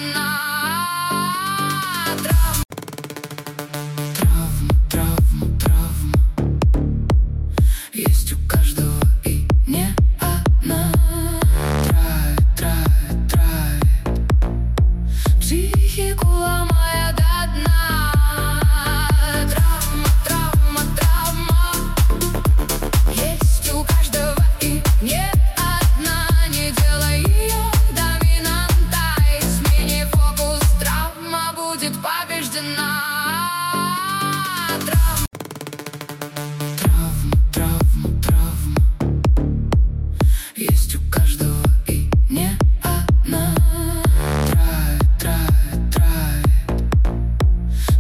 одна. Травма есть у каждого и не одна. Травит психику, ломая до дна. Травма есть у каждого и не одна. Не делай ее доминантой, смени фокус, травма будет побеждена.